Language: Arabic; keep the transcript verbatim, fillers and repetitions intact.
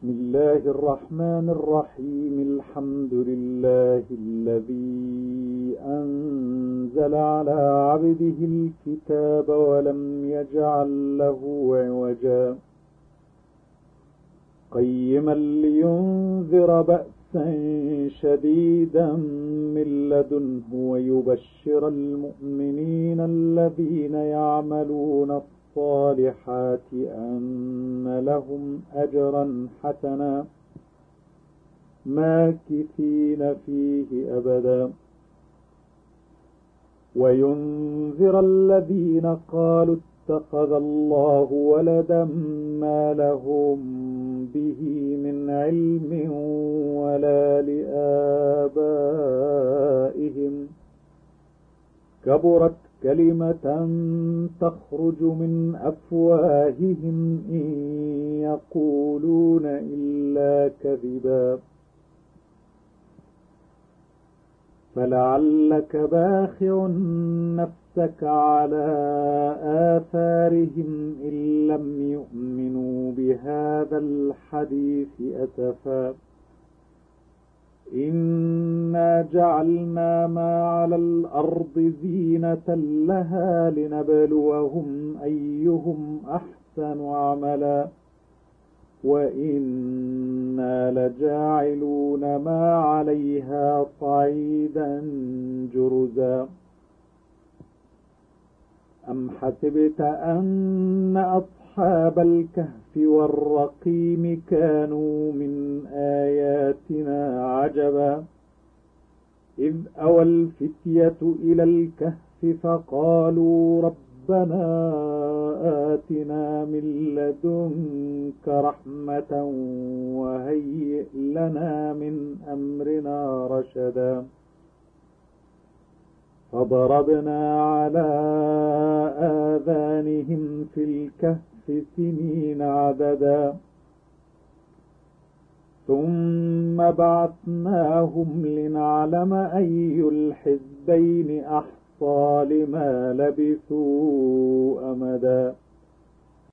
بسم الله الرحمن الرحيم. الحمد لله الذي أنزل على عبده الكتاب ولم يجعل له عوجا قيما لينذر بأسا شديدا من لدنه ويبشر المؤمنين الذين يعملون الصالحات أن لهم أجرا حسنا ماكثين فيه أبدا وينذر الذين قالوا اتخذ الله ولدا ما لهم به من علم ولا لآبائهم كبرت كلمة تخرج من أفواههم إن يقولون إلا كذبا فلعلك باخع نفسك على آثارهم إن لم يؤمنوا بهذا الحديث أسفا إنا جعلنا ما على الأرض زينة لها لنبلوهم أيهم أحسن عملا وإنا لجاعلون ما عليها صعيدا جرزا أم حسبت أن أصحاب الكهف والرقيم كانوا من آياتنا عجبا إذ أوى الفتية إلى الكهف فقالوا ربنا آتنا من لدنك رحمة وهيئ لنا من أمرنا رشدا فضربنا على آذانهم في الكهف سنين عددا ثم بعثناهم لنعلم أي الحزبين أحصى لما لبثوا أمدا